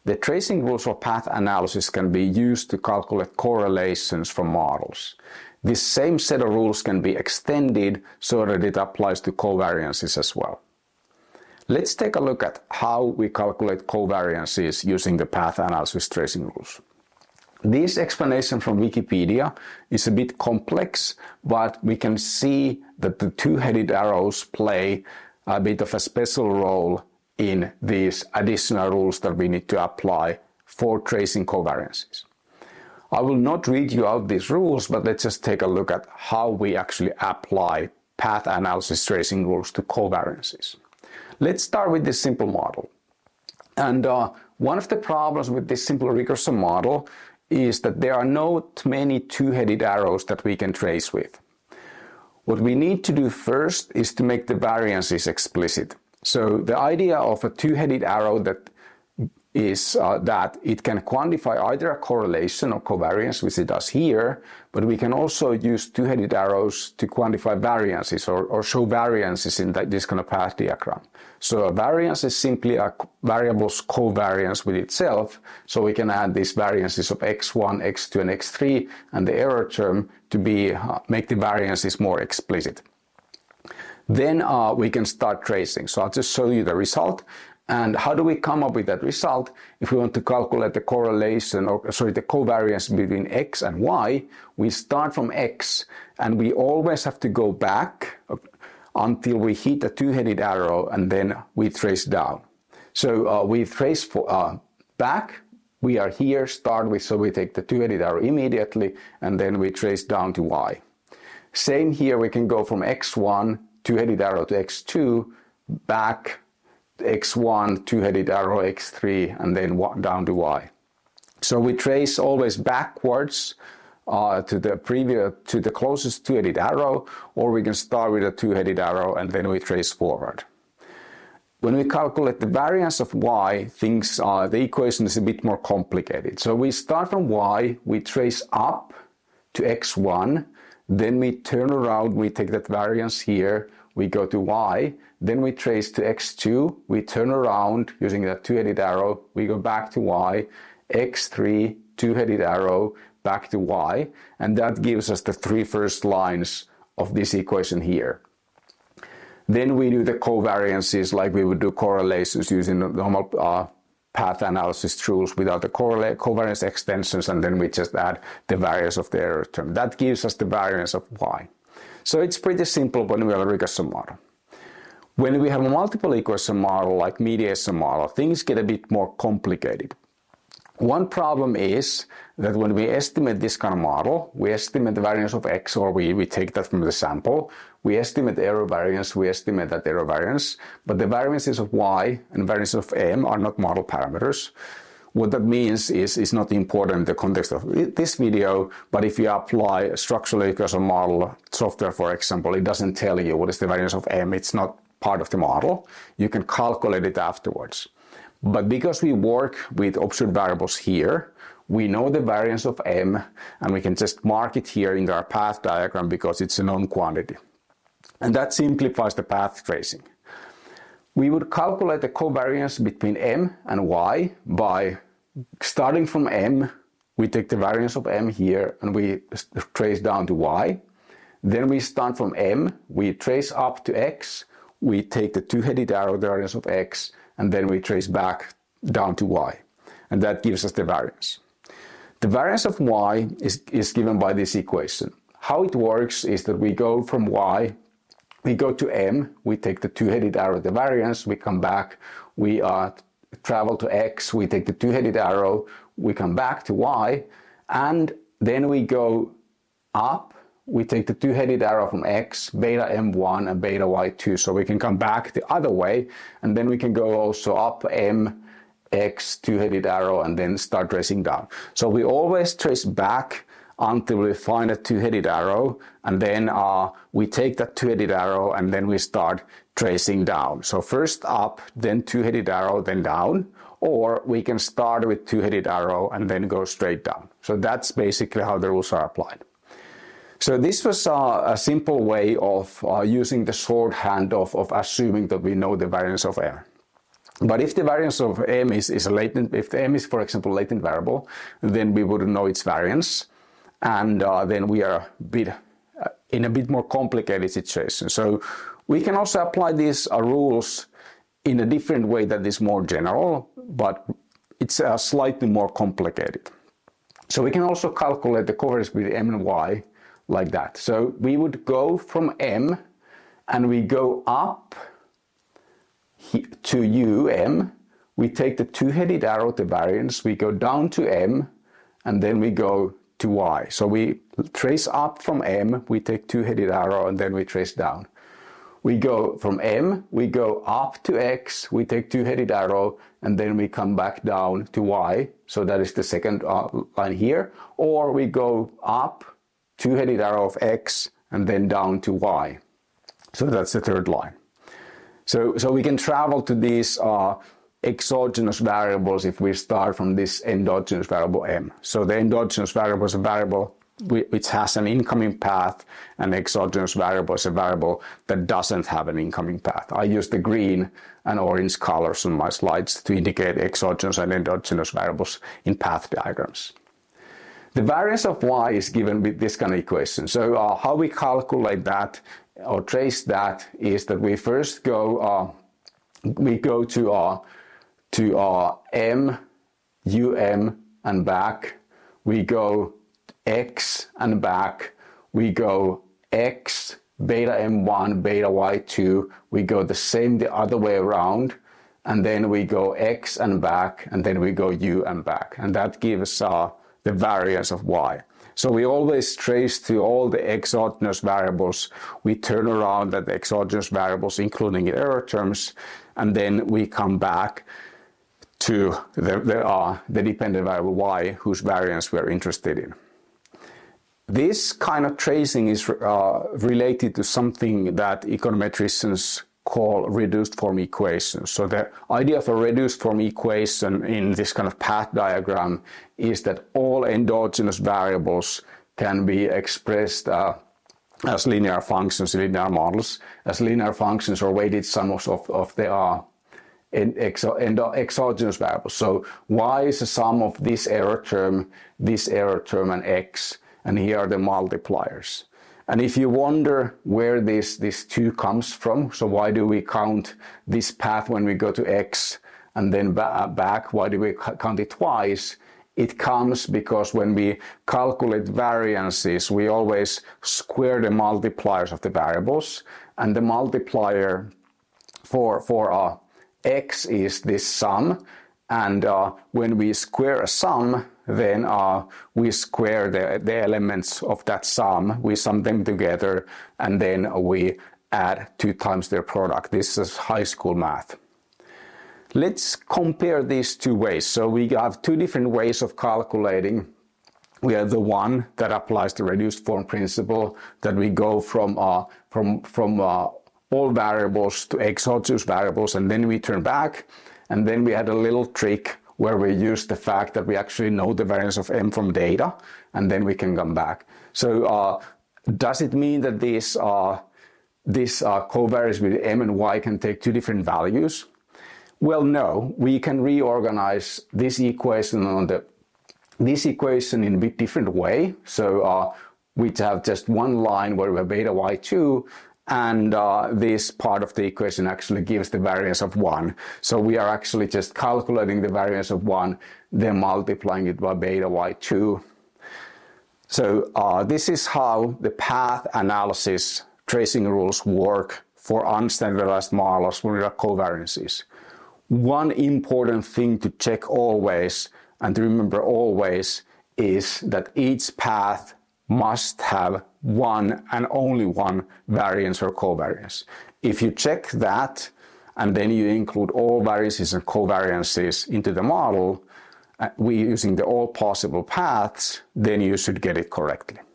The tracing rules for path analysis can be used to calculate correlations from models. This same set of rules can be extended so that it applies to covariances as well. Let's take a look at how we calculate covariances using the path analysis tracing rules. This explanation from Wikipedia is a bit complex, but we can see that the two-headed arrows play a bit of a special role in these additional rules that we need to apply for tracing covariances. I will not read you out these rules, but let's just take a look at how we actually apply path analysis tracing rules to covariances. Let's start with this simple model. And one of the problems with this simple regression model is that there are not many two-headed arrows that we can trace with. What we need to do first is to make the variances explicit. So the idea of a two-headed arrow that is that it can quantify either a correlation or covariance, which it does here, but we can also use two-headed arrows to quantify variances or show variances in this kind of path diagram. So a variance is simply a variable's covariance with itself, so we can add these variances of x1, x2, and x3, and the error term to make the variances more explicit. Then we can start tracing. So I'll just show you the result. And how do we come up with that result? If we want to calculate the correlation, the covariance between x and y, we start from x, and we always have to go back until we hit a two-headed arrow, and then we trace down. So we trace back. We are here, start with, so we take the two-headed arrow immediately, and then we trace down to y. Same here, we can go from x1, two-headed arrow to x2, back x1, two-headed arrow, x3, and then down to y. So we trace always backwards to the closest two-headed arrow, or we can start with a two-headed arrow and then we trace forward. When we calculate the variance of y, the equation is a bit more complicated. So we start from y, we trace up to x1, then we turn around, we take that variance here, we go to y, then we trace to x2, we turn around using that two-headed arrow, we go back to y, x3, two-headed arrow, back to y, and that gives us the three first lines of this equation here. Then we do the covariances like we would do correlations using the normal path analysis rules without the covariance extensions, and then we just add the variance of the error term. That gives us the variance of y. So it's pretty simple when we have a regression model. When we have a multiple equation model like mediation model, things get a bit more complicated. One problem is that when we estimate this kind of model, we estimate the variance of x, or we take that from the sample, we estimate the error variance, we estimate that error variance, but the variances of y and variances of m are not model parameters. What that means is not important in the context of this video, but if you apply a structural equation model software, for example, it doesn't tell you what is the variance of m, it's not part of the model. You can calculate it afterwards. But because we work with observed variables here, we know the variance of m, and we can just mark it here in our path diagram because it's a known quantity. And that simplifies the path tracing. We would calculate the covariance between m and y by starting from m, we take the variance of m here, and we trace down to y. Then we start from m, we trace up to x, we take the two-headed arrow, the variance of x, and then we trace back down to y. And that gives us the variance. The variance of y is given by this equation. How it works is that we go from y, we go to m, we take the two-headed arrow, the variance, we come back, we travel to x, we take the two-headed arrow, we come back to y, and then we go up, we take the two-headed arrow from x, beta m1 and beta y2, so we can come back the other way, and then we can go also up m, x, two-headed arrow, and then start tracing down. So we always trace back until we find a two-headed arrow, and then we take that two-headed arrow and then we start tracing down. So first up, then two-headed arrow, then down, or we can start with two-headed arrow and then go straight down. So that's basically how the rules are applied. So this was a simple way of using the shorthand of assuming that we know the variance of m. But if the variance of m is a latent, if the m is, for example, latent variable, then we wouldn't know its variance, and then we are in a bit more complicated situation. So we can also apply these rules in a different way that is more general, but it's slightly more complicated. So we can also calculate the covariance with m and y like that. So we would go from m and we go up to um, we take the two-headed arrow, the variance, we go down to m, and then we go to y. So we trace up from m, we take two-headed arrow, and then we trace down. We go from m, we go up to x, we take two-headed arrow, and then we come back down to y. So that is the second line here. Or we go up, two-headed arrow of x, and then down to y. So that's the third line. So we can travel to these exogenous variables if we start from this endogenous variable m. So the endogenous variable is a variable which has an incoming path, and the exogenous variable is a variable that doesn't have an incoming path. I use the green and orange colors on my slides to indicate exogenous and endogenous variables in path diagrams. The variance of y is given with this kind of equation. So how we calculate that or trace that is that we first go to m, and back. We go x and back. We go x, beta m1, beta y2. We go the same the other way around. And then we go x and back, and then we go u and back. And that gives the variance of y. So we always trace to all the exogenous variables. We turn around at the exogenous variables, including error terms, and then we come back to the dependent variable y, whose variance we're interested in. This kind of tracing is related to something that econometricians call reduced form equations. So the idea of a reduced form equation in this kind of path diagram is that all endogenous variables can be expressed as linear functions, linear models, as linear functions or weighted sums of the exogenous variables. So y is a sum of this error term, and x, and here are the multipliers. And if you wonder where this 2 comes from, so why do we count this path when we go to x and then back, why do we count it twice? It comes because when we calculate variances, we always square the multipliers of the variables, and the multiplier for x is this sum, and when we square a sum, then we square the elements of that sum, we sum them together, and then we add 2 times their product. This is high school math. Let's compare these 2 ways. So we have 2 different ways of calculating. We have the one that applies the reduced form principle, that we go from all variables to exogenous variables, and then we turn back, and then we had a little trick where we use the fact that we actually know the variance of m from data, and then we can come back. So does it mean that this covariance with m and y can take 2 different values? Well, no. We can reorganize this equation in a bit different way. So we have just one line where we have beta y2, and this part of the equation actually gives the variance of 1. So we are actually just calculating the variance of 1, then multiplying it by beta y2. So this is how the path analysis tracing rules work for unstandardized models when there are covariances. One important thing to check always, and to remember always, is that each path must have one and only one variance or covariance. If you check that, and then you include all variances and covariances into the model, using the all possible paths, then you should get it correctly.